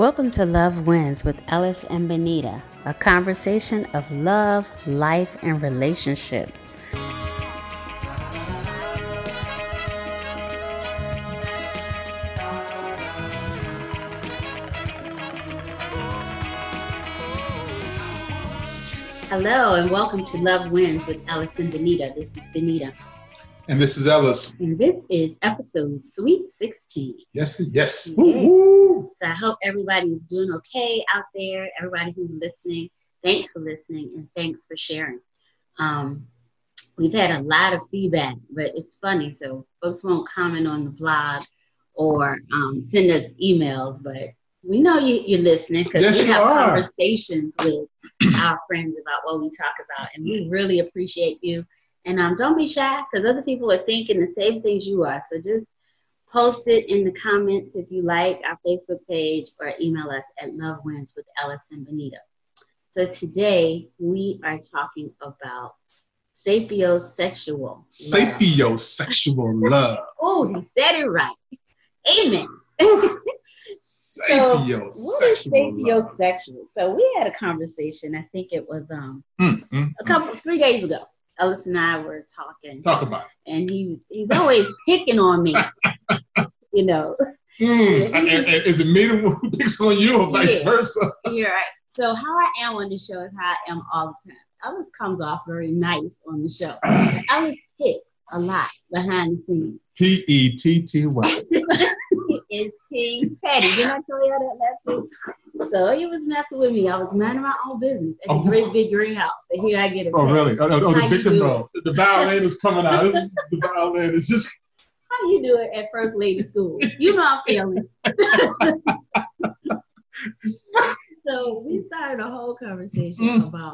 Welcome to Love Wins with Ellis and Benita, a conversation of love, life, and relationships. Hello, and welcome to Love Wins with Ellis and Benita. This is Benita. And this is Ellis. And this is episode Sweet 16. Yes. Yes. So I hope everybody is doing okay out there. Everybody who's listening, thanks for listening and thanks for sharing. We've had a lot of feedback, but it's funny. So folks won't comment on the blog or send us emails, but we know you're listening because we have conversations with our friends about what we talk about, and we really appreciate you. And don't be shy because other people are thinking the same things you are. So just post it in the comments if you like, our Facebook page, or email us at lovewins with Ellis and Benita. So today we are talking about sapiosexual love. Oh, he said it right. Amen. So, what is sapiosexual? So we had a conversation. I think it was 3 days ago. Ellis and I were talking. Talk about it. And he's always picking on me. You know. And is it me who picks on you or vice versa? You're right. So how I am on the show is how I am all the time. Ellis comes off very nice on the show. Ellis picks a lot behind the scenes. Petty. It's King Petty. Didn't I tell you that last week? So he was messing with me. I was minding my own business at the great big greenhouse. And here I get it. Oh, really? The victim role. The violin is coming out. The violin is just. How do you do it at First Lady School? You know I'm feeling. So we started a whole conversation about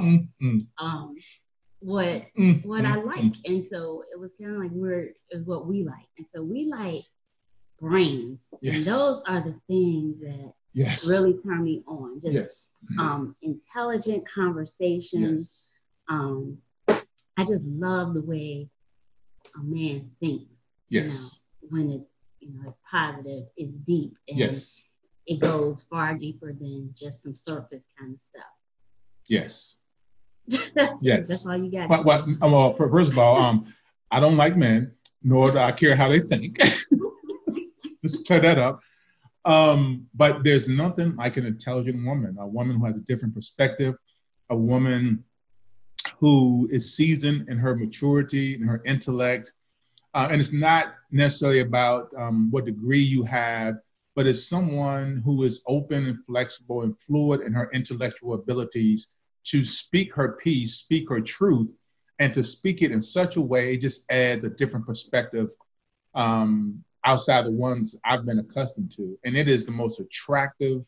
what I like. And so it was kind of like what we like. And so we like brains. Yes. And those are the things that really turn me on. Just intelligent conversations. Yes. I just love the way a man thinks. Yes. You know, when it's positive, it's deep, and it goes far deeper than just some surface kind of stuff. Yes. Yes. That's all you got. Well, first of all, I don't like men, nor do I care how they think. Just clear that up. But there's nothing like an intelligent woman, a woman who has a different perspective, a woman who is seasoned in her maturity and her intellect. And it's not necessarily about what degree you have, but it's someone who is open and flexible and fluid in her intellectual abilities to speak her piece, speak her truth, and to speak it in such a way it just adds a different perspective outside the ones I've been accustomed to. And it is the most attractive,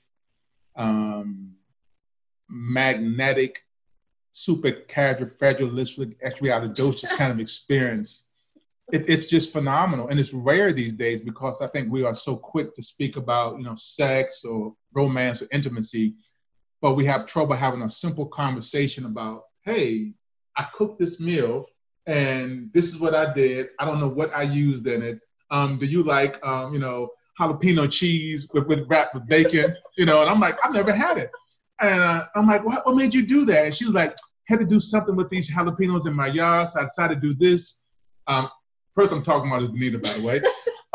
magnetic, supercalifragilistic, expialidocious kind of experience. It's just phenomenal. And it's rare these days because I think we are so quick to speak about, sex or romance or intimacy, but we have trouble having a simple conversation about, hey, I cooked this meal and this is what I did. I don't know what I used in it. Do you like, jalapeno cheese wrapped with bacon? And I'm like, I've never had it. And I'm like, what made you do that? And she was like, had to do something with these jalapenos in my yard, so I decided to do this. First I'm talking about is Benita, by the way.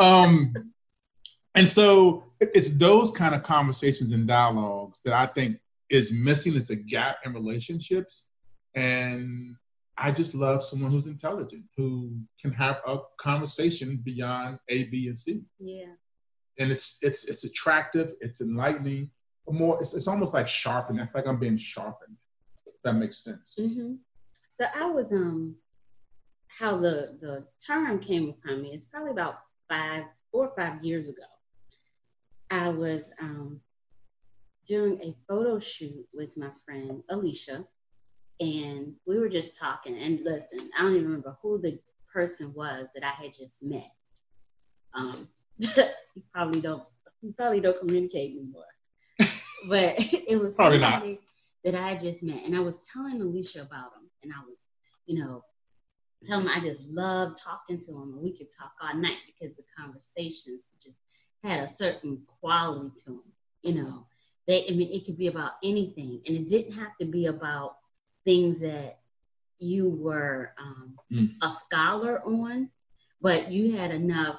And so it's those kind of conversations and dialogues that I think is missing. It's a gap in relationships. And I just love someone who's intelligent, who can have a conversation beyond A, B, and C. Yeah. And it's attractive, it's enlightening, it's almost like sharpened. I feel like I'm being sharpened, if that makes sense. Mm-hmm. So I was how the term came upon me, it's probably about 4 or 5 years ago. I was doing a photo shoot with my friend Alicia. And we were just talking, and listen, I don't even remember who the person was that I had just met. You probably don't communicate anymore. But it was somebody that I had just met, and I was telling Alicia about him, and I was, telling him I just loved talking to him, and we could talk all night because the conversations just had a certain quality to them, it could be about anything, and it didn't have to be about things that you were a scholar on, but you had enough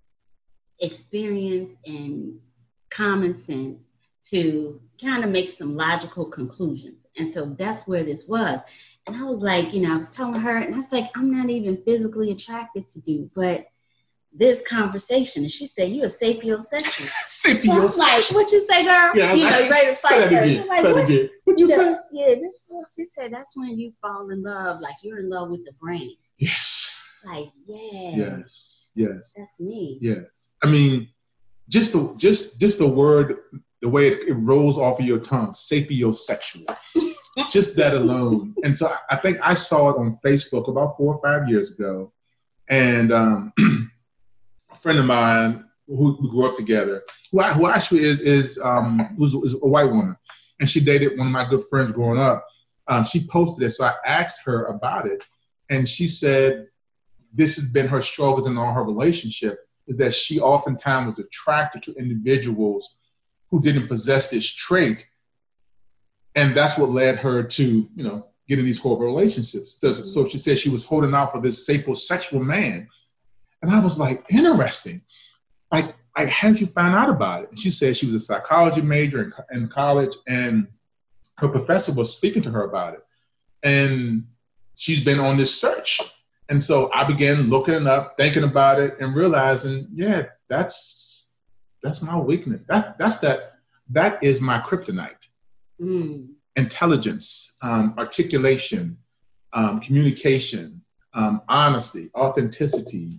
experience and common sense to kind of make some logical conclusions. And so that's where this was. And I was like, I was telling her, and I was like, I'm not even physically attracted to you, but this conversation, and she said, "You a sapiosexual." Sapiosexual. So I was like, "What you say, girl?" Yeah, you ready to fight her. Like, say it again. What you say? Yeah, she said that's when you fall in love, like you're in love with the brain. Yes. Like, yeah. Yes. That's me. Yes. I mean, just the word, the way it rolls off of your tongue, sapiosexual. Just that alone. And so I think I saw it on Facebook about 4 or 5 years ago, and a friend of mine who we grew up together, who actually is a white woman, and she dated one of my good friends growing up. She posted it, so I asked her about it, and she said this has been her struggles in all her relationship, is that she oftentimes was attracted to individuals who didn't possess this trait, and that's what led her to getting these horrible relationships. So she said she was holding out for this sapiosexual man. And I was like, interesting. Like, how did you find out about it? And she said she was a psychology major in college, and her professor was speaking to her about it. And she's been on this search. And so I began looking it up, thinking about it, and realizing, yeah, that's my weakness. That is my kryptonite. Intelligence, articulation, communication, honesty, authenticity,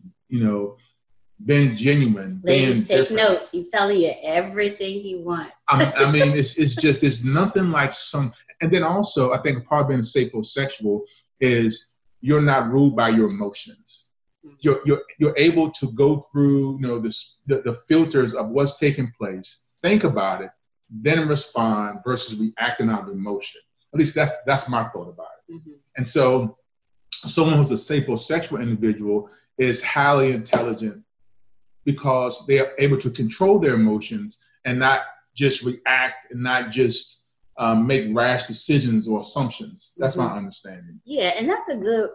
being genuine. Ladies, being take notes. He's telling you everything he wants. I mean, it's nothing like and then also I think part of being sapiosexual is you're not ruled by your emotions. You're able to go through, the filters of what's taking place, think about it, then respond versus reacting out of emotion. At least that's my thought about it. And so someone who's a sapiosexual individual is highly intelligent because they are able to control their emotions and not just react and not just make rash decisions or assumptions. That's my understanding. Yeah, and that's a good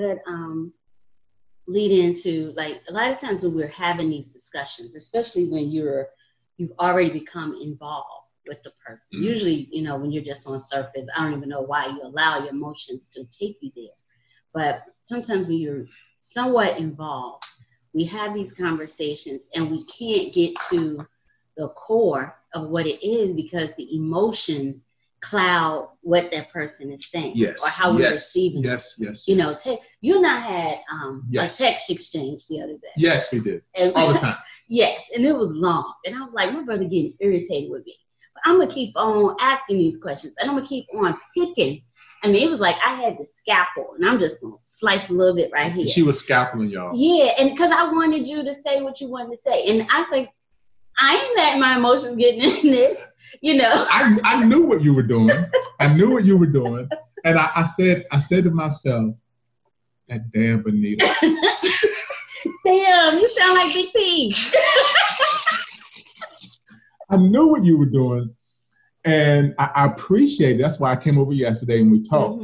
lead into, like, a lot of times when we're having these discussions, especially when you've already become involved with the person. Usually, when you're just on surface, I don't even know why you allow your emotions to take you there. But sometimes when you're somewhat involved, we have these conversations and we can't get to the core of what it is because the emotions cloud what that person is saying or how we're receiving it. Yes. You and I had a text exchange the other day. Yes, we did. All the time. Yes, and it was long. And I was like, my brother getting irritated with me. But I'm going to keep on asking these questions, and I'm going to keep on picking. I mean, it was like I had the scalpel, and I'm just going to slice a little bit right here. She was scalpeling y'all. Yeah, and because I wanted you to say what you wanted to say. And I was like, I ain't letting my emotions get in this, I knew what you were doing. And I said to myself, that damn Benita. Damn, you sound like Big P. I knew what you were doing. And I appreciate it. That's why I came over yesterday and we talked.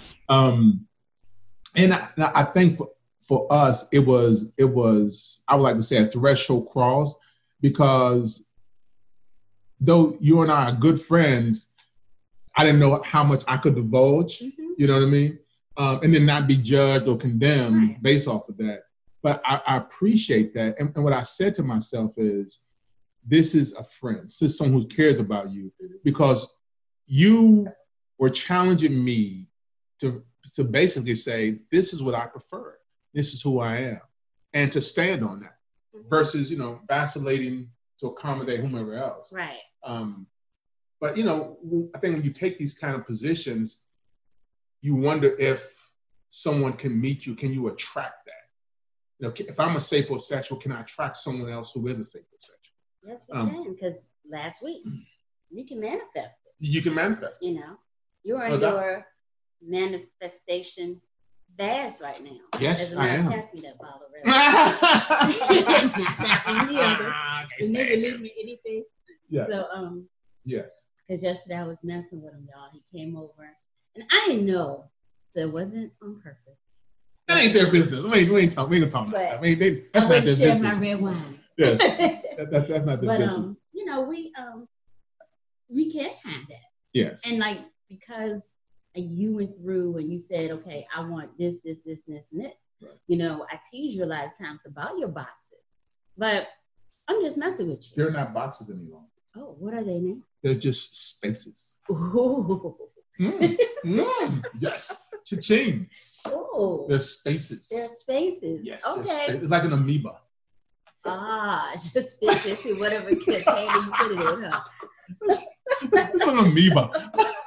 And I think for us, it was, I would like to say, a threshold cross, because though you and I are good friends, I didn't know how much I could divulge, you know what I mean? And then not be judged or condemned based off of that. But I appreciate that. And what I said to myself is, this is a friend. This is someone who cares about you, because you were challenging me to basically say, this is what I prefer. This is who I am. And to stand on that versus, vacillating to accommodate whomever else. Right. But, I think when you take these kind of positions, you wonder if someone can meet you. Can you attract that? If I'm a sapiosexual, can I attract someone else who is a sapiosexual? That's what I'm saying, because last week, you can manifest it. You can manifest it. You're in your manifestation fast right now. Yes, I am. Pass me that bottle, really. You never leave me anything. Yes. So, yes. Because yesterday I was messing with him, y'all. He came over, and I didn't know, so it wasn't on purpose. That ain't their business. We ain't gonna talk about that. I mean, that's not their business. Share my red wine. Yes, that's not their business. You know, we can't have that. Yes. And like, because you went through and you said, okay, I want this, and this. Right. You know, I tease you a lot of times about your boxes, but I'm just messing with you. They're not boxes any longer. Oh, what are they now? They're just spaces. Ooh. Yes. Cha-ching. Oh. They're spaces. They're spaces. Yes. Okay. It's like an amoeba. It just fits into whatever container you put it in, huh? It's an amoeba.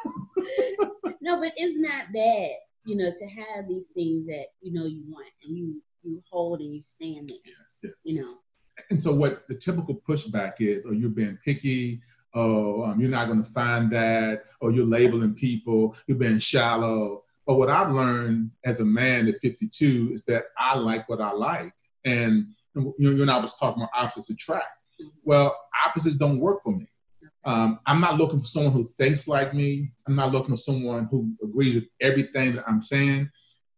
No, but isn't that bad, you know, to have these things that, you know, you want and you hold and you stand there. Yes. You know. And so what the typical pushback is, or you're being picky, or you're not going to find that, or you're labeling people, you're being shallow. But what I've learned as a man at 52 is that I like what I like. And you and I was talking about opposites attract. Well, opposites don't work for me. I'm not looking for someone who thinks like me. I'm not looking for someone who agrees with everything that I'm saying.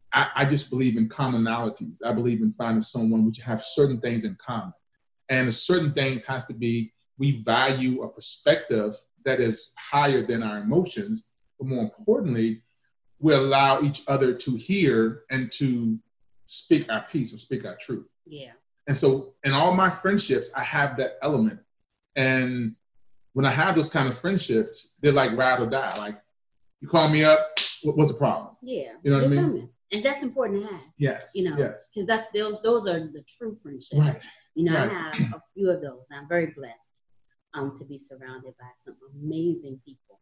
I just believe in commonalities. I believe in finding someone which have certain things in common. And certain things has to be, we value a perspective that is higher than our emotions, but more importantly, we allow each other to hear and to speak our piece or speak our truth. Yeah. And so in all my friendships, I have that element. And when I have those kind of friendships, they're like ride or die. Like, you call me up, what's the problem? Yeah. You know what I mean? Coming. And that's important to have. Yes. You know, yes. Because those are the true friendships. Right. You know, right. I have a few of those. I'm very blessed to be surrounded by some amazing people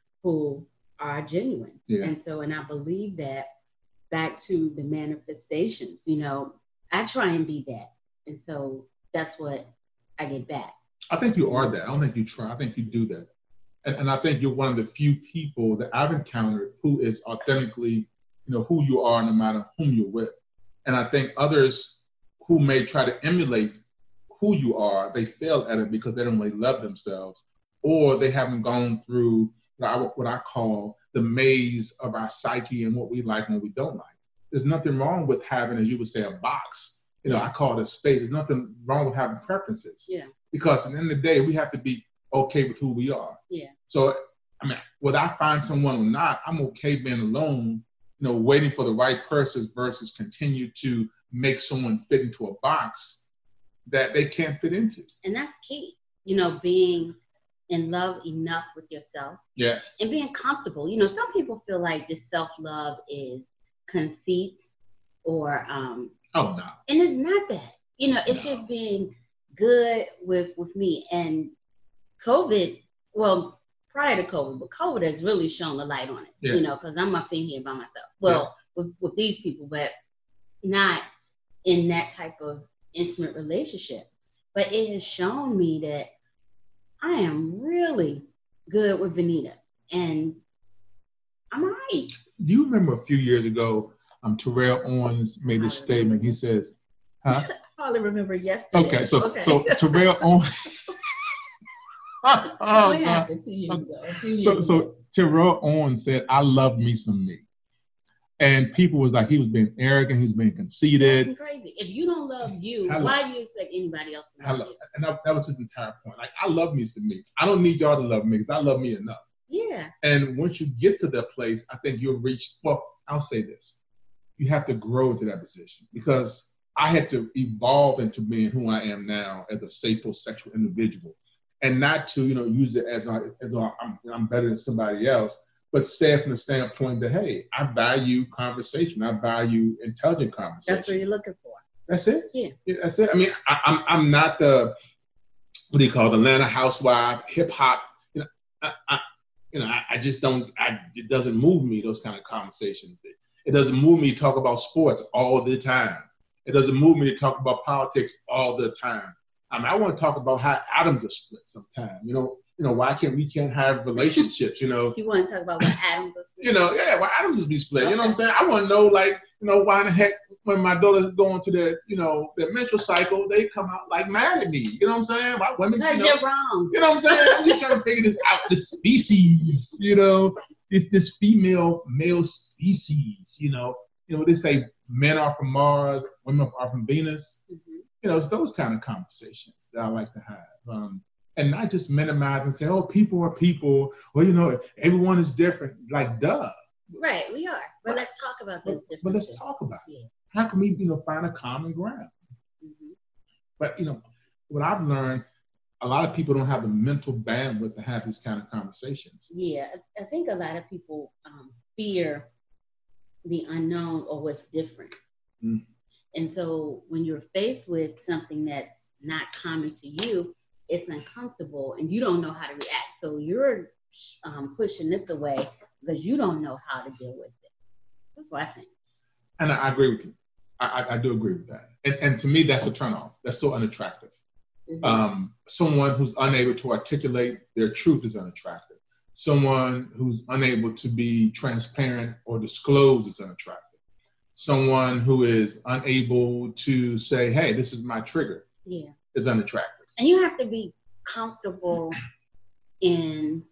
who are genuine. Yeah. And I believe that back to the manifestations, you know, I try and be that. And so that's what I get back. I think you are that. I don't think you try. I think you do that. And I think you're one of the few people that I've encountered who is authentically, you know, who you are no matter whom you're with. And I think others who may try to emulate who you are, they fail at it because they don't really love themselves, or they haven't gone through what I call the maze of our psyche and what we like and what we don't like. There's nothing wrong with having, as you would say, a box. You know, I call it a space. There's nothing wrong with having preferences. Yeah. Because at the end of the day, we have to be okay with who we are. Yeah. So, I mean, whether I find someone or not, I'm okay being alone, you know, waiting for the right person versus continue to make someone fit into a box that they can't fit into. And that's key, you know, being in love enough with yourself. Yes. And being comfortable. You know, some people feel like this self-love is conceit or oh no. And it's not that. You know, it's just being good with me. And COVID, well, prior to COVID, but COVID has really shown the light on it, you know, because I'm up in here by myself. Well, with these people, but not in that type of intimate relationship. But it has shown me that I am really good with Vanita, and I'm all right. Do you remember a few years ago, Terrell Owens made this statement? He says, huh? I probably remember yesterday. Okay, so Terrell Owens. What happened 2 years ago? So Terrell Owens said, "I love me some me," and people was like, he was being arrogant, he was being conceited. That's crazy. If you don't love you, why do you expect anybody else to love you? And that was his entire point. Like, I love me some me. I don't need y'all to love me because I love me enough. Yeah. And once you get to that place, I think you'll reach. Well, I'll say this: you have to grow to that position, because I had to evolve into being who I am now as a sapiosexual individual. And not to, you know, use it as I'm better than somebody else, but say it from the standpoint that, hey, I value conversation. I value intelligent conversation. That's what you're looking for. That's it. Yeah. That's it. I mean, I'm not the, what do you call it, Atlanta housewife, hip hop. You know, I just don't. It doesn't move me, those kind of conversations. It doesn't move me to talk about sports all the time. It doesn't move me to talk about politics all the time. I mean, I want to talk about how atoms are split sometimes. You know, why we can't have relationships, You want to talk about what atoms are split? Why atoms is be split. Okay. You know what I'm saying? I want to know, why the heck when my daughter's going to their menstrual cycle, they come out like mad at me. You know what I'm saying? Why women? Because you're wrong. You know what I'm saying? I'm just trying to figure this out. The species, this male species. They say men are from Mars, women are from Venus. Mm-hmm. It's those kind of conversations that I like to have. And not just minimize and say, oh, people are people. Well, everyone is different. Like, duh. Right, we are. But let's talk about this difference. But let's talk about it. How can we, find a common ground? Mm-hmm. But, what I've learned, a lot of people don't have the mental bandwidth to have these kind of conversations. Yeah, I think a lot of people fear the unknown or what's different. Mm. And so when you're faced with something that's not common to you, it's uncomfortable and you don't know how to react. So you're pushing this away because you don't know how to deal with it. That's what I think. And I agree with you. I do agree with that. And to me, that's a turnoff. That's so unattractive. Mm-hmm. Someone who's unable to articulate their truth is unattractive. Someone who's unable to be transparent or disclose is unattractive. Someone who is unable to say, hey, this is my trigger is unattractive. And you have to be comfortable in,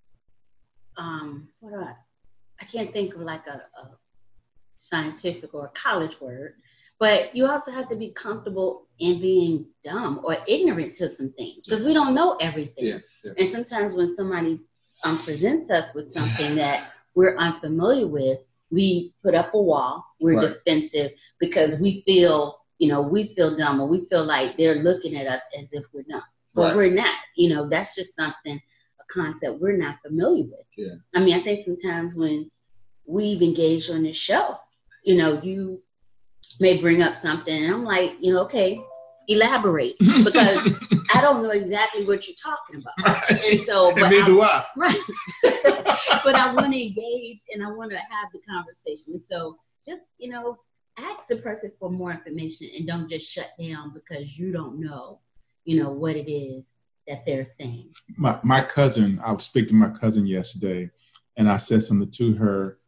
I can't think of like a scientific or a college word, but you also have to be comfortable in being dumb or ignorant to some things because we don't know everything. Yeah. And sometimes when somebody presents us with something that we're unfamiliar with, we put up a wall, we're defensive because we feel dumb or we feel like they're looking at us as if we're dumb. But we're not. That's just something, a concept we're not familiar with. Yeah. I mean, I think sometimes when we've engaged on this show, you may bring up something and I'm like, okay, elaborate because I don't know exactly what you're talking about. Right. And so, but neither do I. Right. But I want to engage and I want to have the conversation. So just, ask the person for more information and don't just shut down because you don't know, what it is that they're saying. My cousin, I was speaking to my cousin yesterday and I said something to her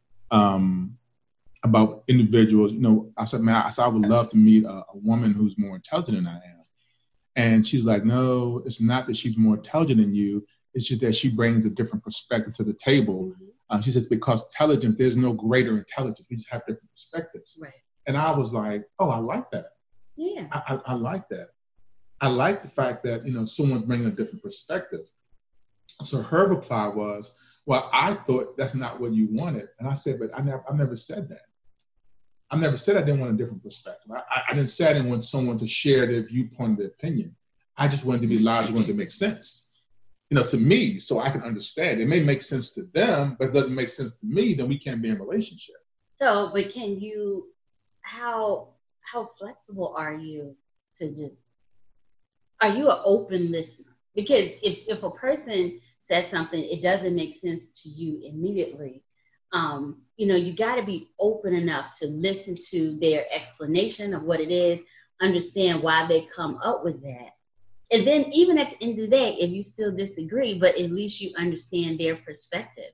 about individuals. I said, I would love to meet a woman who's more intelligent than I am. And she's like, no, it's not that she's more intelligent than you. It's just that she brings a different perspective to the table. Mm-hmm. She says, because intelligence, there's no greater intelligence. We just have different perspectives. Right. And I was like, oh, I like that. Yeah. I like that. I like the fact that, someone's bringing a different perspective. So her reply was, well, I thought that's not what you wanted. And I said, but I never said that. I never said I didn't want a different perspective. I didn't say I didn't want someone to share their viewpoint, their opinion. I just wanted to be logical, wanted to make sense, to me, so I can understand. It may make sense to them, but it doesn't make sense to me, then we can't be in a relationship. So, but can you, how flexible are you to are you an open listener? Because if a person says something, it doesn't make sense to you immediately. You got to be open enough to listen to their explanation of what it is, understand why they come up with that. And then even at the end of the day, if you still disagree, but at least you understand their perspective.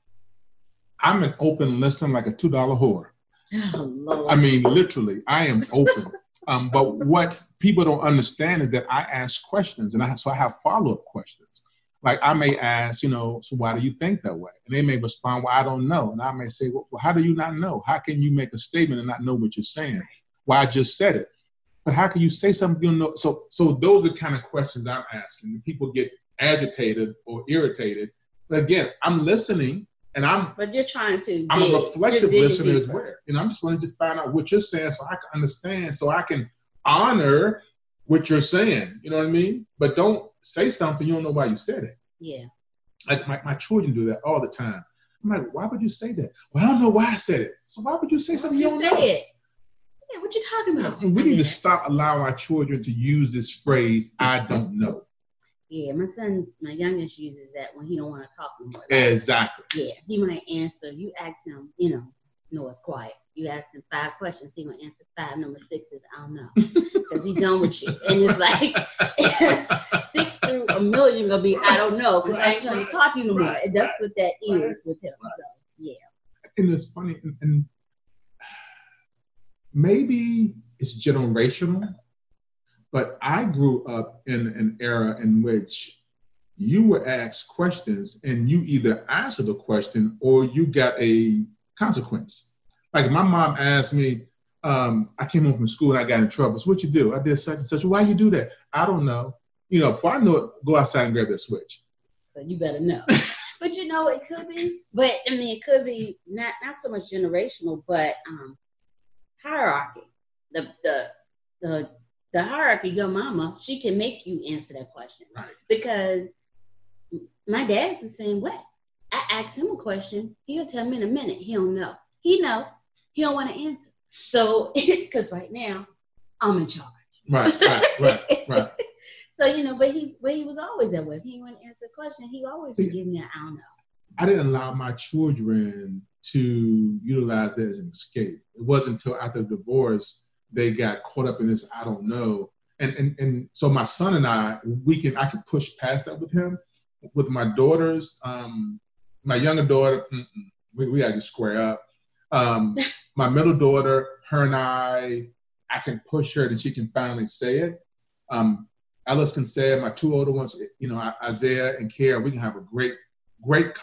I'm an open listener like a $2 whore. Oh, Lord. I mean, literally, I am open. But what people don't understand is that I ask questions, and I have follow-up questions. Like I may ask, so why do you think that way? And they may respond, well, I don't know. And I may say, well, how do you not know? How can you make a statement and not know what you're saying? Well, I just said it. But how can you say something you don't know? So those are the kind of questions I'm asking. And people get agitated or irritated. But again, I'm listening, and But you're trying to. I'm a reflective listener as well. I'm just wanting to find out what you're saying so I can understand, so I can honor what you're saying. You know what I mean? But don't say something you don't know why you said it. Yeah. Like my children do that all the time. I'm like, why would you say that? Well, I don't know why I said it. So why would you say something you don't know? It? Yeah, what you talking about? We need to stop allowing our children to use this phrase, I don't know. Yeah, my youngest uses that when he don't want to talk anymore. Exactly. Yeah, he might answer. You ask him, no, it's quiet. You ask him 5 questions, he gonna answer 5. Number 6 is I don't know, because he done with you. And it's like 6 through 1,000,000 know you're gonna be, I don't know, because I ain't trying to talk to you no more. And that's what that is with him. So yeah. And it's funny, and maybe it's generational, but I grew up in an era in which you were asked questions and you either answered the question or you got a consequence. Like my mom asked me, I came home from school and I got in trouble. So what you do? I did such and such. Why you do that? I don't know. You know, before I know it, go outside and grab that switch. So you better know. But you know, it could be, but I mean, it could be not so much generational, but hierarchy. The hierarchy, your mama, she can make you answer that question. Right. Because my dad's the same way. I ask him a question, he'll tell me in a minute, he don't know. He know, he don't want to answer. So, because right now, I'm in charge. Right. So, you know, but he was always that way. If he want to answer a question, he always would give me an I don't know. I didn't allow my children to utilize that as an escape. It wasn't until after the divorce they got caught up in this I don't know. And so my son and I can push past that with him. With my daughters, my younger daughter, we got to square up. My middle daughter, her and I can push her that she can finally say it. Ellis can say it. My two older ones, you know, Isaiah and Kara, we can have a great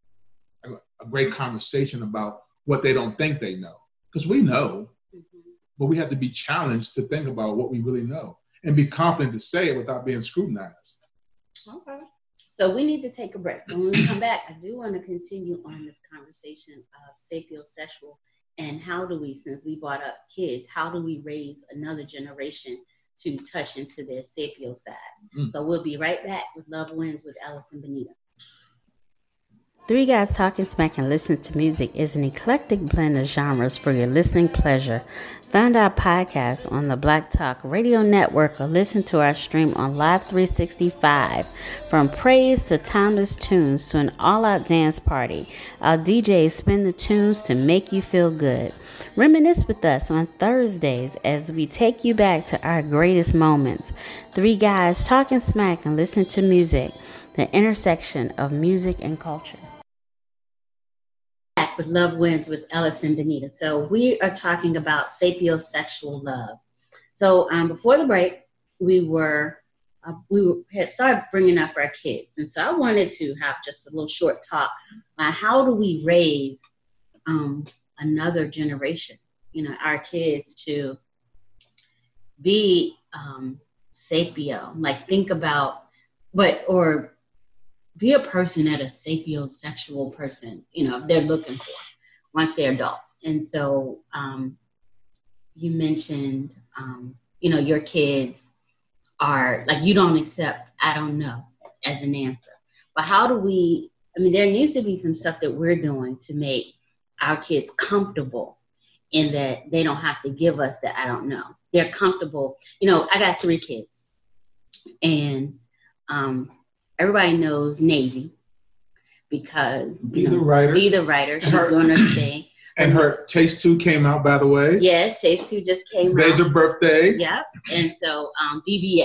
conversation about what they don't think they know. Because we know, but we have to be challenged to think about what we really know and be confident to say it without being scrutinized. Okay. So we need to take a break. When we come back, I do want to continue on this conversation of sapiosexual and how do we, since we brought up kids, how do we raise another generation to touch into their sapio side? So we'll be right back with Love Wins with Ellis and Benita. Three Guys Talking Smack and Listen to Music is an eclectic blend of genres for your listening pleasure. Find our podcast on the Black Talk Radio Network or listen to our stream on Live 365. From praise to timeless tunes to an all-out dance party, our DJs spin the tunes to make you feel good. Reminisce with us on Thursdays as we take you back to our greatest moments. Three Guys Talking Smack and Listen to Music, the intersection of music and culture. With Love Wins with Ellis and Benita. So we are talking about sapiosexual love. So before the break, we had started bringing up our kids. And so I wanted to have just a little short talk on how do we raise another generation, you know, our kids to be sapio, like think about or be a person that a sapiosexual person, you know, they're looking for once they're adults. And so you mentioned, you know, your kids are like, you don't accept, I don't know as an answer. But how do we, I mean, there needs to be some stuff that we're doing to make our kids comfortable in that they don't have to give us the I don't know. They're comfortable. You know, I got 3 kids and everybody knows Navy because Be the writer. She's doing her thing. And her Taste 2 came out, by the way. Yes, Taste 2 just came out. Today's her birthday. Yep. And so BBS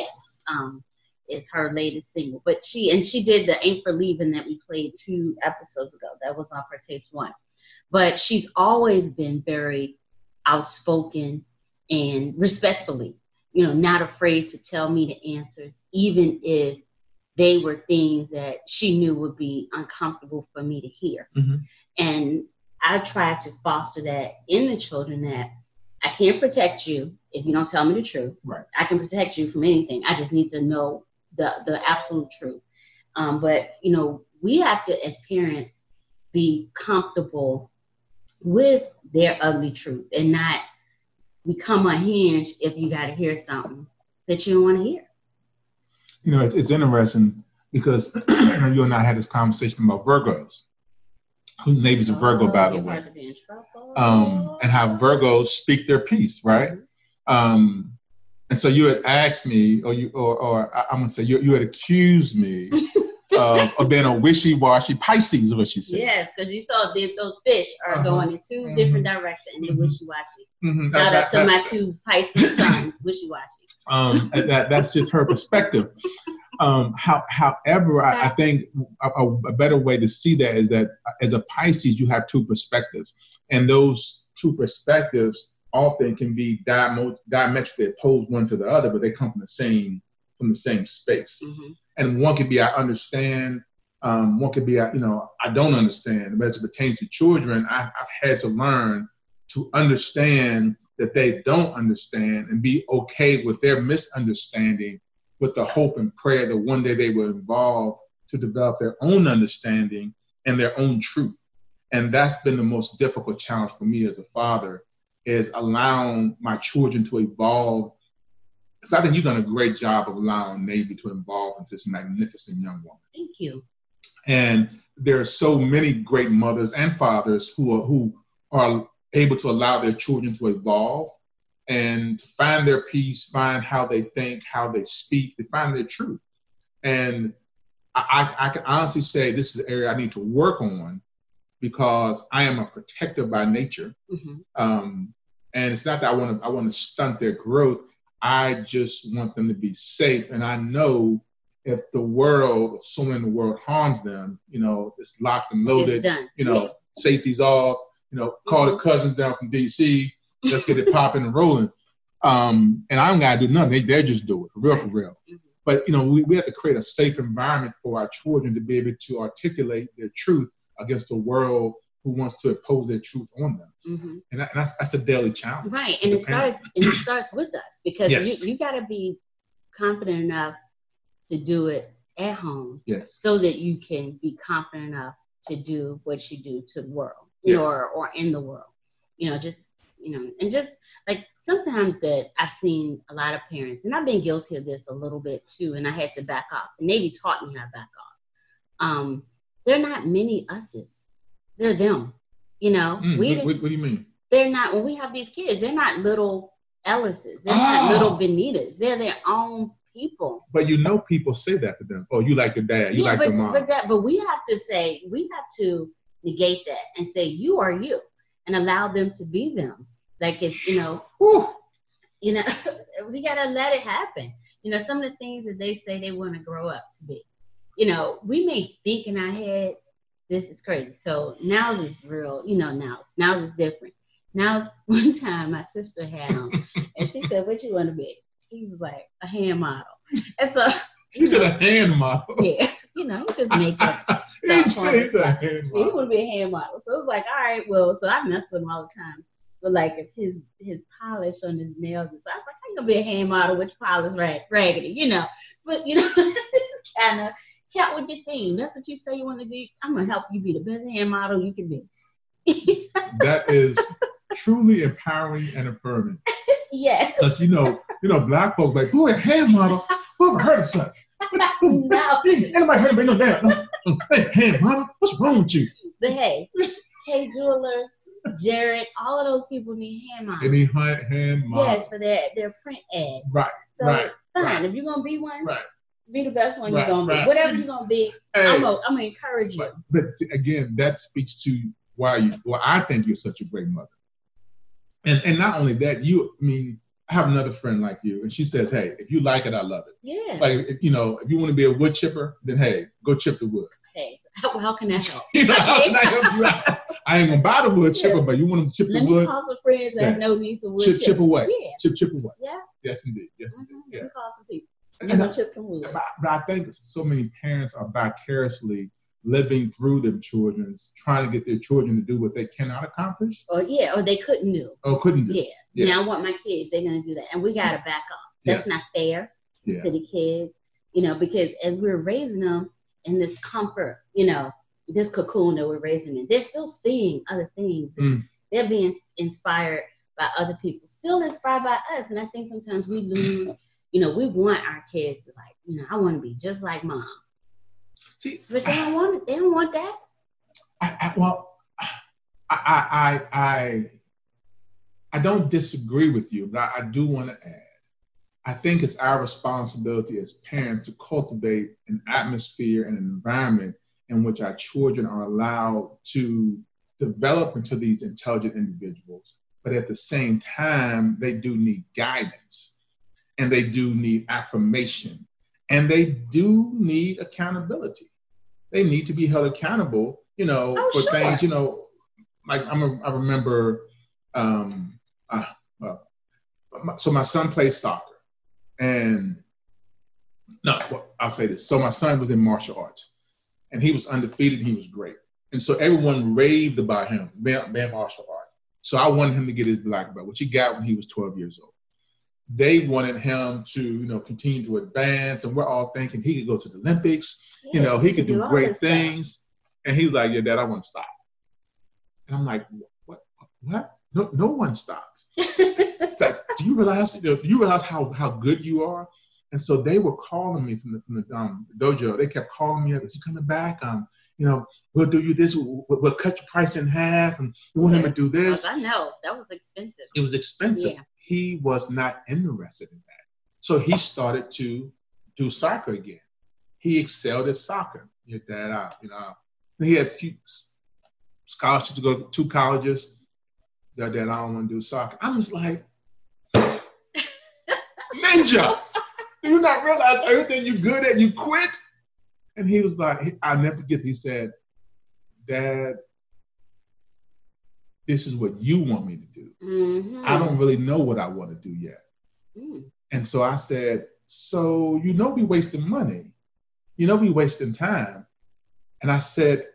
is her latest single. But she did the Ain't for Leaving that we played 2 episodes ago. That was off her Taste 1. But she's always been very outspoken and respectfully, you know, not afraid to tell me the answers, even if they were things that she knew would be uncomfortable for me to hear. Mm-hmm. And I tried to foster that in the children that I can't protect you if you don't tell me the truth. Right. I can protect you from anything. I just need to know the absolute truth. But, you know, we have to, as parents, be comfortable with their ugly truth and not become unhinged if you got to hear something that you don't want to hear. You know, it's interesting because you and I had this conversation about Virgos. Navy's a Virgo, by the way. And how Virgos speak their piece, right? And so you had asked me, or I'm gonna say you had accused me of being a wishy-washy Pisces, is what she said. Yes, because you saw those fish are going in 2 different directions, and they're wishy-washy. Shout out to my 2 Pisces sons, wishy-washy. That's just her perspective. However, I think a better way to see that is that as a Pisces, you have two perspectives, and those two perspectives often can be diametrically opposed one to the other, but they come from the same space. Mm-hmm. And one could be I understand, one could be I don't understand. But as it pertains to children, I've had to learn to understand that they don't understand and be okay with their misunderstanding, with the hope and prayer that one day they will evolve to develop their own understanding and their own truth. And that's been the most difficult challenge for me as a father, is allowing my children to evolve. Because I think you've done a great job of allowing Navy to evolve into this magnificent young woman. Thank you. And there are so many great mothers and fathers who are able to allow their children to evolve and to find their peace, find how they think, how they speak, to find their truth. And I can honestly say this is an area I need to work on, because I am a protector by nature. Mm-hmm. And it's not that I want to stunt their growth. I just want them to be safe. And I know if the world, someone in the world harms them, it's locked and loaded, safety's off, call the cousins down from DC, let's get it popping and rolling. And I don't got to do nothing. They just do it, for real. Mm-hmm. But, we have to create a safe environment for our children to be able to articulate their truth against a world who wants to impose their truth on them. Mm-hmm. And that's a daily challenge. Right. And it starts with us, because yes. you got to be confident enough to do it at home, yes, so that you can be confident enough to do what you do to the world, yes, or in the world, and just like sometimes that I've seen a lot of parents, and I've been guilty of this a little bit too, and I had to back off. The Navy taught me how to back off. They're not many us's. They're them. What do you mean? They're not, when we have these kids, they're not little Ellis's. They're not little Benitas. They're their own people. But people say that to them. Oh, you like your dad. You like your mom. But we have to negate that and say, you are you, and allow them to be them. Like if, we got to let it happen. Some of the things that they say they want to grow up to be. We may think in our head, this is crazy. So Now's is real, Now's is different. Now's one time my sister had him, and she said, what you want to be? He was like, a hand model. And so he said a hand model. Yeah, just make up stuff. He want to be a hand model. So it was like, all right, well, so I mess with him all the time. So like if his polish on his nails, so I was like, how you gonna be a hand model with your polish raggedy, But it's kind of count with your theme. That's what you say you want to do. I'm gonna help you be the best hand model you can be. That is truly empowering and affirming. Yes. Because Black folks like, who a hand model? Who ever heard of such? No. Anybody heard of no damn? Hey, hand model? What's wrong with you? But hey, Kay Jeweler, Jared, all of those people need hand models. They need hand models. Yes, for their print ad. Right. So right. Fine. Right. If you're gonna be one, right, be the best one right, you're gonna be. Whatever you're gonna be, hey, I'm gonna encourage you. But again, that speaks to why I think you're such a great mother. And not only that, I have another friend like you, and she says, hey, if you like it, I love it. Yeah. Like, if you want to be a wood chipper, then hey, go chip the wood. Hey, how can that help? How can I help you out? I ain't gonna buy the wood chipper, but you want to chip the wood. Let me call some friends that know need some wood chip away. Yeah. Chip away. Yeah. Yes, indeed. Yes, indeed. Yeah. Let me call some people. I'm gonna chip some wood. But I think so many parents are vicariously living through their children, trying to get their children to do what they cannot accomplish. Or they couldn't do. Couldn't do. Yeah. Now I want my kids, they're going to do that. And we got to back off. That's not fair to the kids, because as we're raising them in this comfort, this cocoon that we're raising in, they're still seeing other things. They're being inspired by other people, still inspired by us. And I think sometimes we lose, we want our kids to like, I want to be just like mom. See, but they don't want it. They don't want that. I don't disagree with you, but I do want to add, I think it's our responsibility as parents to cultivate an atmosphere and an environment in which our children are allowed to develop into these intelligent individuals. But at the same time, they do need guidance, and they do need affirmation, And they do need accountability. They need to be held accountable, for things, like I remember, so my son plays soccer, and I'll say this. So my son was in martial arts, and he was undefeated. And he was great, and so everyone raved about him being martial arts. So I wanted him to get his black belt, which he got when he was 12 years old. They wanted him to, continue to advance, and we're all thinking he could go to the Olympics. Yeah, he could do great things. And he's like, "Yeah, Dad, I want to stop." And I'm like, "What? No one stops." It's like, do you realize how good you are? And so they were calling me from the dojo. They kept calling me up. "Is he coming back? We'll do you this. We'll cut your price in half, and we want him to do this." I know that was expensive. It was expensive. Yeah. He was not interested in that, so he started to do soccer again. He excelled at soccer. He had a few scholarships to go to 2 colleges. Dad, I don't want to do soccer. I was like, "Ninja, do you not realize everything you're good at, you quit?" And he was like, I'll never forget, he said, "Dad, this is what you want me to do. Mm-hmm. I don't really know what I want to do yet." And so I said, "So we wasting money. We wasting time." And I said,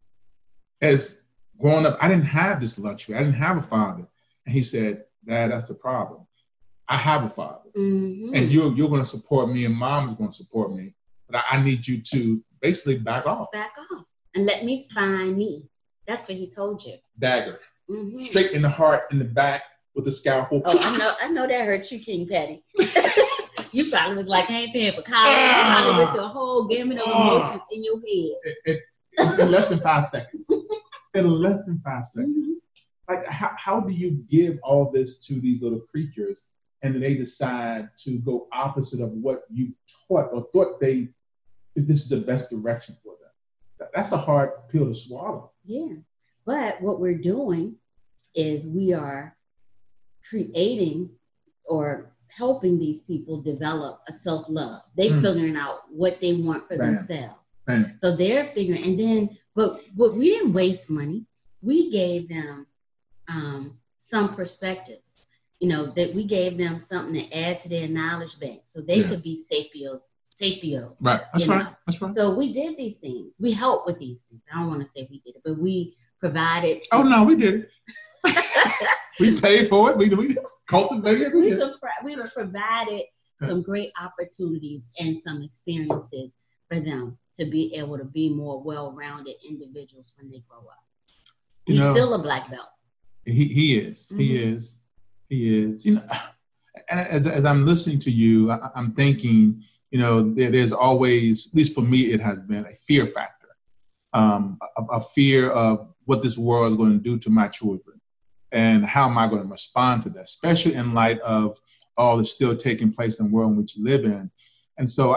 as growing up, I didn't have this luxury. I didn't have a father. And he said, "Dad, that's the problem. I have a father. Mm-hmm. And you're going to support me, and Mom is going to support me. But I need you to basically back off. Back off. And let me find me." That's what he told you. Dagger. Mm-hmm. Straight in the heart, in the back, with the scalpel. Oh, I know that hurt you, King Patty. You probably was like, "I ain't paying for college." You probably with the whole gamut of emotions in your head. In less than 5 seconds. In less than 5 seconds. Mm-hmm. Like, how do you give all this to these little creatures, and then they decide to go opposite of what you taught or thought this is the best direction for them? That's a hard pill to swallow. Yeah. But what we're doing is we are creating or helping these people develop a self-love. They're figuring out what they want for themselves. So they're figuring, but we didn't waste money. We gave them some perspectives, that we gave them something to add to their knowledge bank so they could be sapio. Right. That's right. So we did these things. We helped with these things. I don't want to say we did it, but we provided. Oh, no, we did it. We paid for it. We cultivated it. We provided some great opportunities and some experiences for them to be able to be more well-rounded individuals when they grow up. He's still a black belt. He is. Mm-hmm. He is. And as I'm listening to you, I'm thinking, there's always, at least for me, it has been a fear factor, a fear of what this world is going to do to my children, and how am I going to respond to that, especially in light of all that's still taking place in the world in which you live in. And so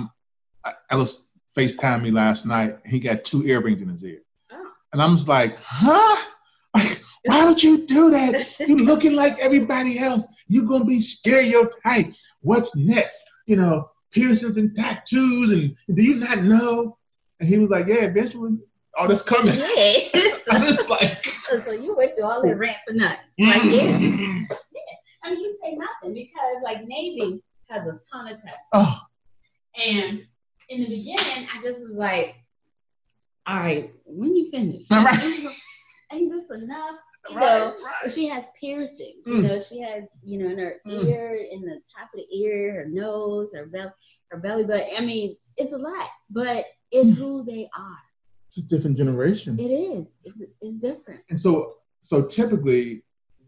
Ellis FaceTimed me last night. He got 2 earrings in his ear. Oh. And I'm just like, huh? Like, why would you do that? You're looking like everybody else. You're going to be stereotyped. What's next? Piercings and tattoos. And do you not know? And he was like, yeah, eventually all that's coming. Yeah. I was like. So you went through all that rant for nothing. Right there. Yeah. I mean, you say nothing because like Navy has a ton of tattoos. Oh. And in the beginning, I just was like, all right, when you finish? Right. Ain't this enough? Right. She has piercings. She has, in her ear, in the top of the ear, her nose, her belly button. I mean, it's a lot, but it's who they are. It's a different generation. It is. It's different. And so typically,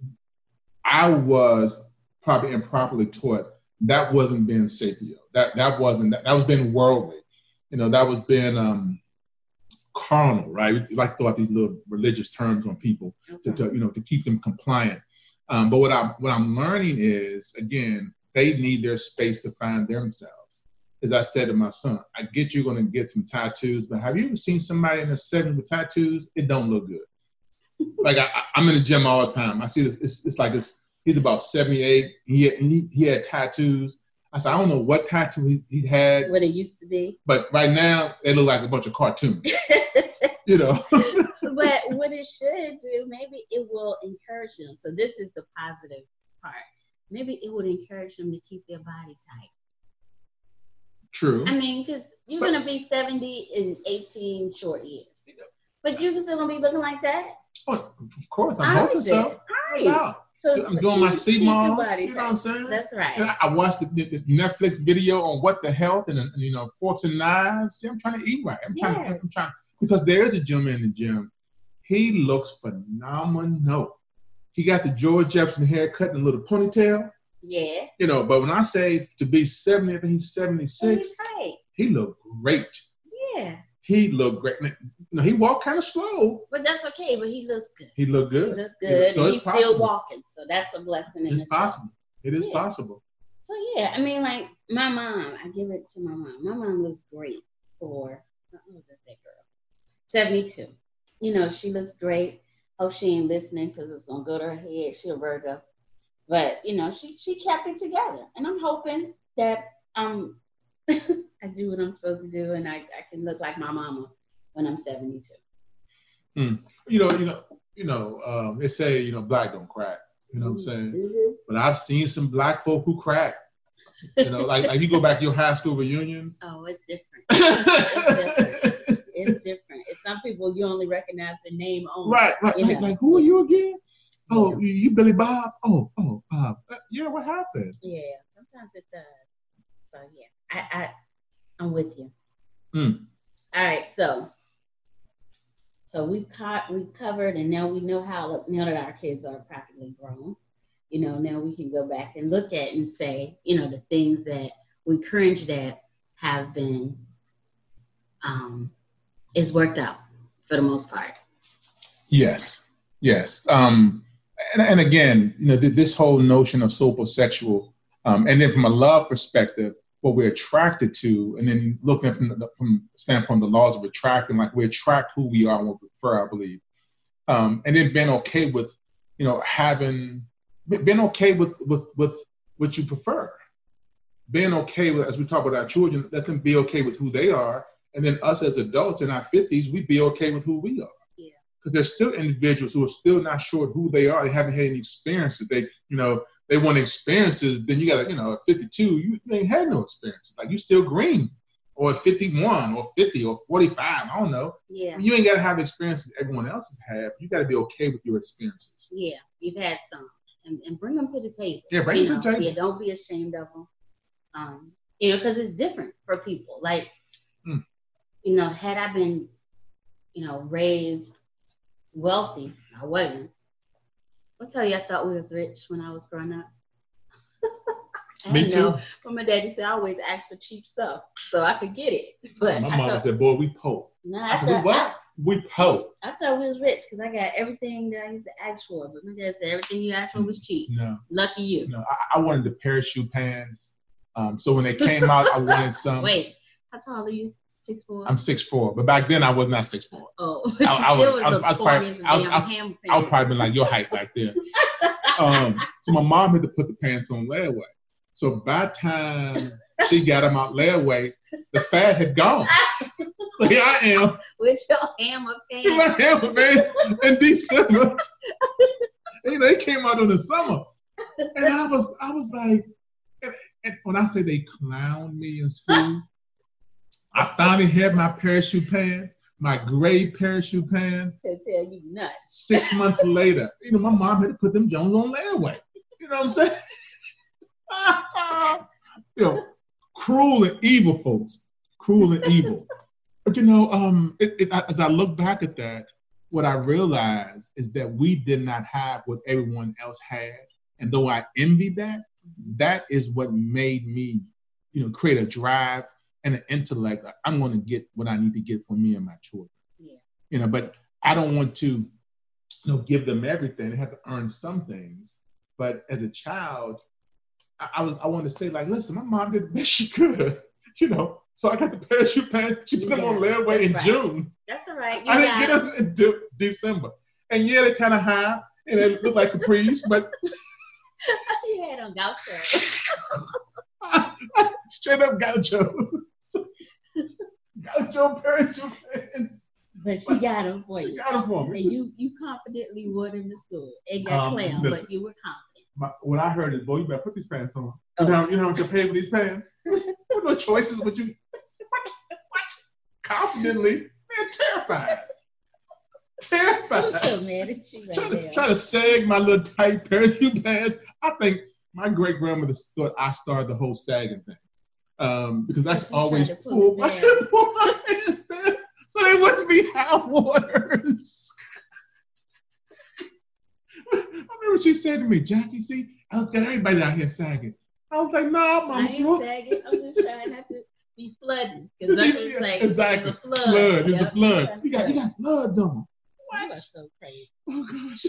I was probably improperly taught that wasn't being sapio. That was being worldly. That was being carnal, right? We like to throw out these little religious terms on people to keep them compliant. But what I'm learning is, again, they need their space to find themselves. As I said to my son, I get you're going to get some tattoos, but have you ever seen somebody in a setting with tattoos? It don't look good. Like I'm in the gym all the time. I see this. It's like this. He's about 78. He had tattoos. I said, I don't know what tattoo he had. What it used to be. But right now, they look like a bunch of cartoons. You know. But what it should do, maybe it will encourage them. So this is the positive part. Maybe it would encourage them to keep their body tight. True. I mean, because you're going to be 70 in 18 short years. But you're still going to be looking like that? Oh, of course. I'm hoping so. All right. So I'm doing my CMOS. You know what I'm saying? That's right. I watched the Netflix video on what the health and forks and knives. See, I'm trying to eat right. I'm trying because there is a gentleman in the gym. He looks phenomenal. He got the George Jefferson haircut and a little ponytail. Yeah. But when I say to be 70, I think he's 76. He's right. He looked great. Yeah. He looked great. He walked kind of slow. But that's okay. But he looks good. He looked good. He looks good. So and it's he's still walking. So that's a blessing. It's possible. It is possible. So yeah, I mean, like my mom, I give it to my mom. My mom looks great for, what was that girl? 72. She looks great. Hope she ain't listening because it's going to go to her head. She's a Virgo. But, she kept it together. And I'm hoping that I do what I'm supposed to do and I can look like my mama when I'm 72. They say, black don't crack. You know what I'm saying? Mm-hmm. But I've seen some black folk who crack. Like you go back to your high school reunions. Oh, it's different. It's different. It's some people you only recognize their name only. Right. Like, who are you again? Oh, you Billy Bob? Oh, Bob. Yeah, what happened? Yeah, sometimes it does. So yeah, I'm with you. All right, so we've covered, and now we know how. Now that our kids are practically grown, now we can go back and look at and say, the things that we cringed at have been is worked out for the most part. Yes. And again, this whole notion of supersexual, and then from a love perspective, what we're attracted to, and then looking from the standpoint of the laws of attracting, like we attract who we are and what we prefer, I believe. And then being okay with, being okay with what you prefer. Being okay with, as we talk about our children, let them be okay with who they are. And then us as adults in our 50s, we be okay with who we are. Yeah. Because there's still individuals who are still not sure who they are. They haven't had any experiences. They want experiences. Then you got to, at 52, you ain't had no experiences. Like you still green, or at 51 or 50 or 45. I don't know. Yeah. You ain't got to have the experiences everyone else has had. You got to be okay with your experiences. Yeah. You've had some, and bring them to the table. Yeah. Bring them to the table. Yeah. Don't be ashamed of them. Because it's different for people. Like, had I been, raised wealthy, I wasn't. I'll tell you, I thought we was rich when I was growing up. Me too. But my daddy said I always asked for cheap stuff so I could get it. But my mom said, "Boy, we poor." Nah, I said, "What? We poor." I thought we was rich because I got everything that I used to ask for. But my dad said everything you asked for was cheap. No. Lucky you. No, I wanted the parachute pants. So when they came out, I wanted some. Wait, how tall are you? 6'4"? I'm 6'4", but back then I was not 6'4". Oh, I was probably like your height back then. So my mom had to put the pants on layaway. So by the time she got them out layaway, the fat had gone. So here I am with your hammer pants. My hammer pants in December. They came out in the summer, and I was like, and when I say they clowned me in school. I finally had my parachute pants, my gray parachute pants. They tell you nuts. 6 months later, my mom had to put them Jones on layaway. You know what I'm saying? Cruel and evil, folks. Cruel and evil. But as I look back at that, what I realized is that we did not have what everyone else had. And though I envied that, that is what made me, create a drive and an intellect. I'm going to get what I need to get for me and my children. Yeah. But I don't want to, give them everything. They have to earn some things. But as a child, I wanted to say, like, listen, my mom did the best she could, So I got the parachute pants. She put them on layaway in June. That's all right. I didn't get them in December. And yeah, they're kind of high, and they look like capris, but you had on gaucho. Straight up gaucho. Gaucho parachute pants. But she got them for you. She got them for me. And you confidently wore them to school. It got clown, but you were confident. What I heard is, boy, you better put these pants on. You know how much you pay for these pants? No choices, but you what? Confidently, man, terrified. I'm so mad at you trying to sag my little tight parachute pants. I think my great grandmother thought I started the whole sagging thing because that's always cool. I should pull my pants down so they wouldn't be high waters. I remember she said to me, Jackie, see, I was got everybody out here sagging. I was like, nah, Mom. I ain't sagging. I'm just trying not to be flooding. Because that's just like, exactly. It's a flood. It's a flood. You got floods on. What? You are so crazy. Oh, gosh.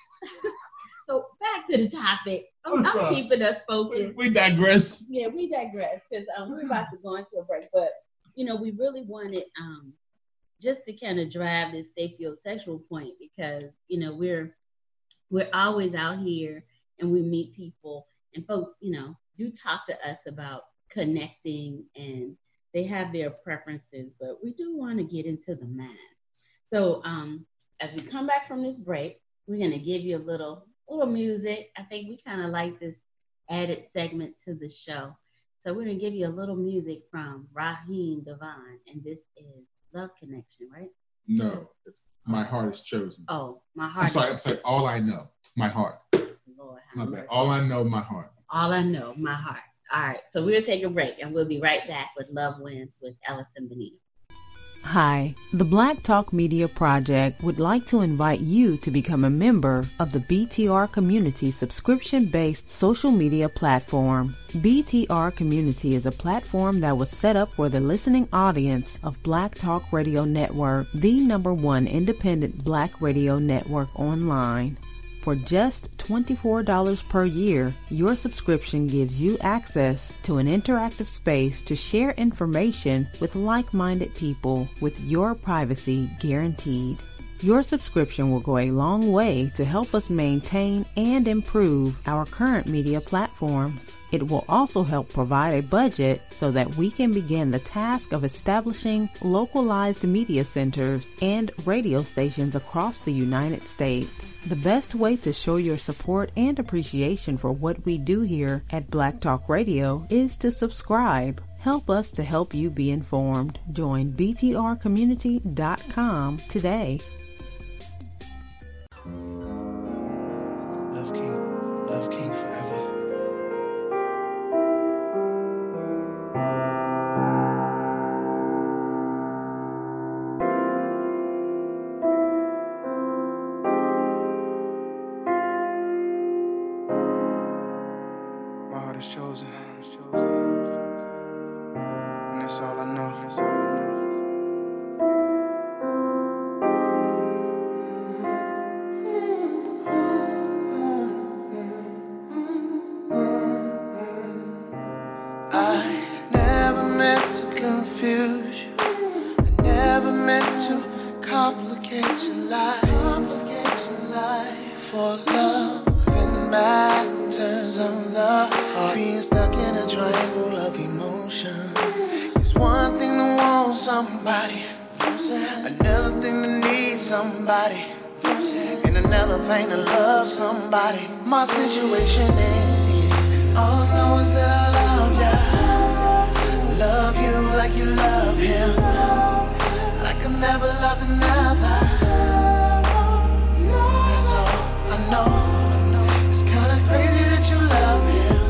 So back to the topic. I'm keeping us focused. We digress. Yeah, we digress because we're about to go into a break. But, we really wanted just to kind of drive this sapiosexual point because, we're always out here and we meet people and folks, do talk to us about connecting and they have their preferences, but we do want to get into the mind. So as we come back from this break, we're going to give you a little music. I think we kind of like this added segment to the show. So we're going to give you a little music from Raheem Devon, and this is Love Connection, right? No, it's My Heart Is Chosen. Oh, My Heart. I'm sorry, All I Know, My Heart. Lord, All I Know, My Heart. All I Know, My Heart. All right, so we'll take a break, and we'll be right back with Love Wins with Ellison Benita. Hi, the Black Talk Media Project would like to invite you to become a member of the BTR Community subscription-based social media platform. BTR Community is a platform that was set up for the listening audience of Black Talk Radio Network, the #1 independent Black radio network online. For just $24 per year, your subscription gives you access to an interactive space to share information with like-minded people with your privacy guaranteed. Your subscription will go a long way to help us maintain and improve our current media platforms. It will also help provide a budget so that we can begin the task of establishing localized media centers and radio stations across the United States. The best way to show your support and appreciation for what we do here at Black Talk Radio is to subscribe. Help us to help you be informed. Join btrcommunity.com today. Love King forever. My heart is chosen, and that's all I know. Somebody, another thing to need somebody, and another thing to love somebody. My situation is, all I know is that I love you like you love him, like I've never loved another. That's all I know. It's kinda crazy that you love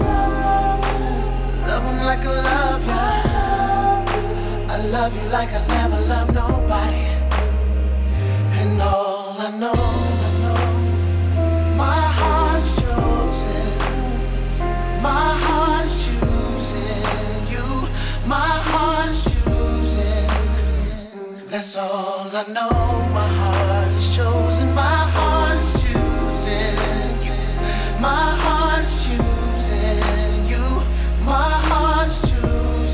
him like I love you. I love you like I never loved nobody. And all I know, my heart is chosen. My heart is choosing you. My heart is choosing. That's all I know. My heart is chosen. My heart is choosing you. My heart is choosing you. My heart is choosing.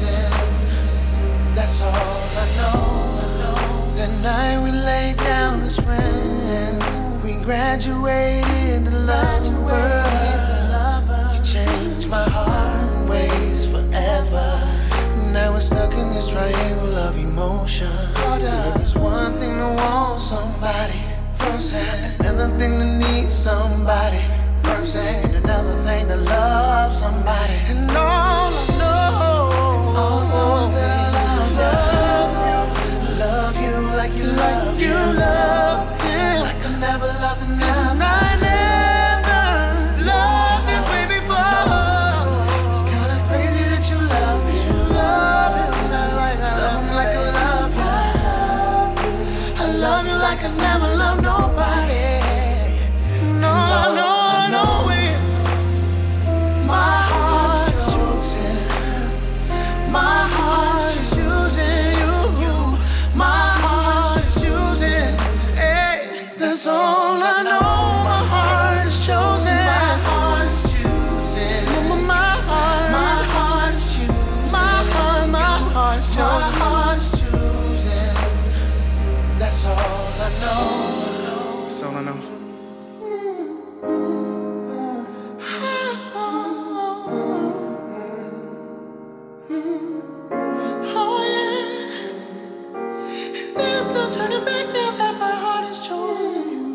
That's all I know. That night we laid down as friends. We graduated to lovers. You changed my heart in ways forever. emotion. It's one thing to want somebody firsthand, another thing to need somebody firsthand, and another thing to love somebody. And all I know is that I love you like you love him, like I never loved another. I never loved this way before. It's kinda crazy that you love him like I love you. I love you like I never loved nobody. No, it. My heart's choosing. My heart's choosing you. My heart's choosing. Hey, that's all I know. My heart is choosing. My heart is choosing. My heart is choosing. My heart is choosing. That's all I know. That's all I know. Oh yeah. There's no turning back now that my heart has chosen you.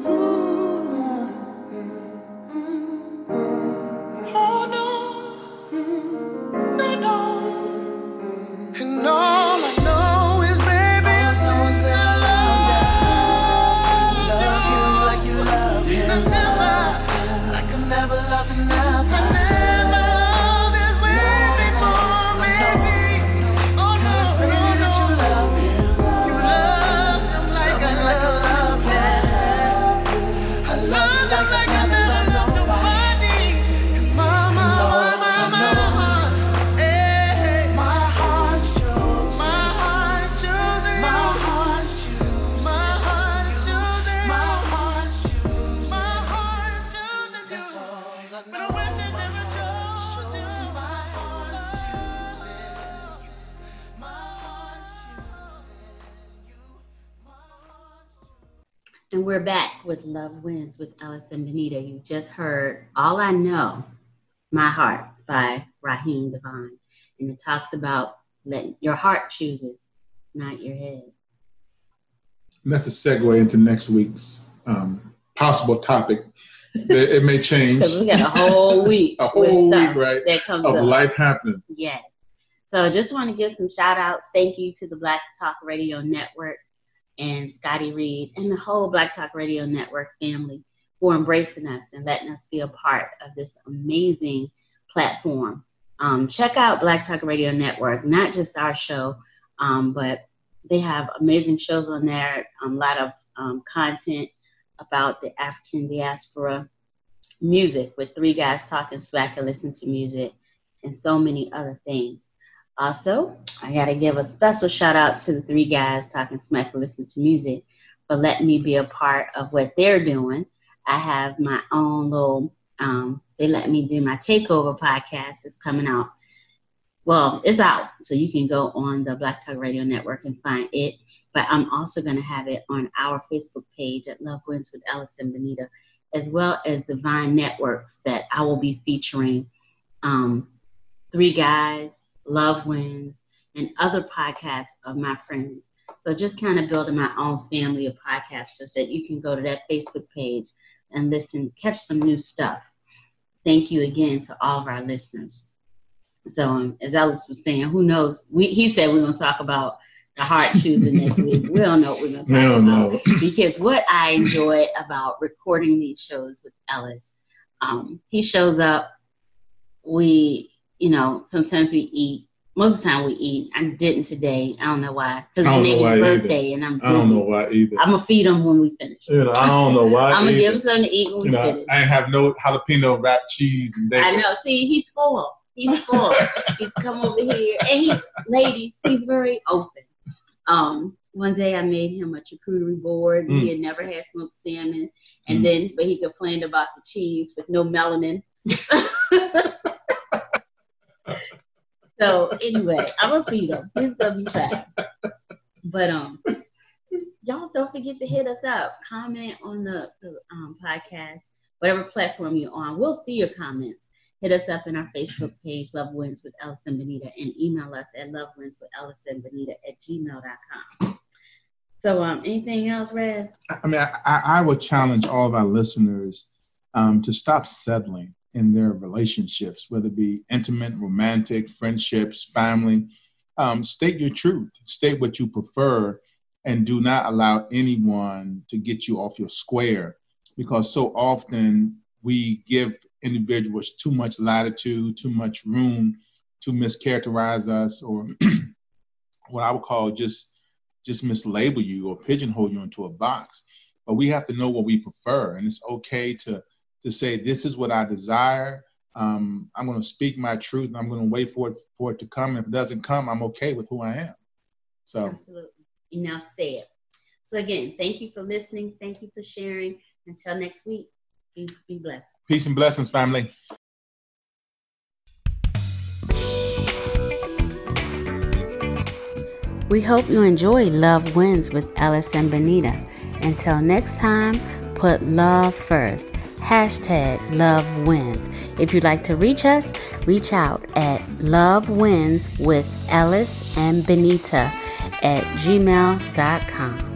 Oh no, and all I know is, baby, all I know is that I love you like you love him, like I've never loved another. And we're back with Love Wins with Ellis and Benita. You just heard All I Know, My Heart by Raheem Devine. And it talks about letting your heart chooses, not your head. And that's a segue into next week's possible topic. It may change. Because we got a whole week. A whole week, right? That comes of up. Life happening. Yes. So just want to give some shout outs. Thank you to the Black Talk Radio Network and Scotty Reed and the whole Black Talk Radio Network family for embracing us and letting us be a part of this amazing platform. Check out Black Talk Radio Network, not just our show, but they have amazing shows on there, a lot of content about the African diaspora, music with three guys talking smack and listen to music, and so many other things. Also, I got to give a special shout out to the three guys talking smack and listen to music for letting me be a part of what they're doing. I have my own little, they let me do my takeover podcast. It's coming out. Well, it's out. So you can go on the Black Talk Radio Network and find it. But I'm also going to have it on our Facebook page at Love Wins with Ellis and Benita, as well as Divine Networks that I will be featuring three guys, Love Wins, and other podcasts of my friends. So just kind of building my own family of podcasters that you can go to that Facebook page and listen, catch some new stuff. Thank you again to all of our listeners. So as Ellis was saying, who knows? He said we're going to talk about the heart choosing next week. We don't know what we're going to talk about. Because what I enjoy about recording these shows with Ellis, he shows up, sometimes we eat. Most of the time we eat. I didn't today. I don't know why. Because it's nigga's birthday and I'm busy. I don't know why either. I'm going to feed him when we finish. I don't know why I'm going to give him something to eat when we finish. I have no jalapeno wrapped cheese and bacon. I know. See, he's full. He's come over here. And he's very open. One day I made him a charcuterie board. And he had never had smoked salmon. And but he complained about the cheese with no melanin. So anyway, I'm gonna feed him. He's gonna be fine. But y'all don't forget to hit us up. Comment on the podcast, whatever platform you're on. We'll see your comments. hit us up in our Facebook page, Love Wins with Ellison Benita, and email us at lovewinswithellisonbenita@gmail.com. So, anything else, Rev? I mean, I would challenge all of our listeners to stop settling in their relationships, whether it be intimate, romantic, friendships, family. State your truth. State what you prefer, and do not allow anyone to get you off your square, because so often we give individuals too much latitude, too much room to mischaracterize us, or what I would call just mislabel you or pigeonhole you into a box. But we have to know what we prefer, and it's okay to say, this is what I desire. I'm going to speak my truth, and I'm going to wait for it to come. And if it doesn't come, I'm okay with who I am. So absolutely. Enough said. So again, thank you for listening. Thank you for sharing. Until next week, be blessed. Peace and blessings, family. We hope you enjoy Love Wins with Ellison Benita. Until next time, put love first. #Love Wins. If you'd like to reach us, reach out at lovewinswithellisandbenita@gmail.com.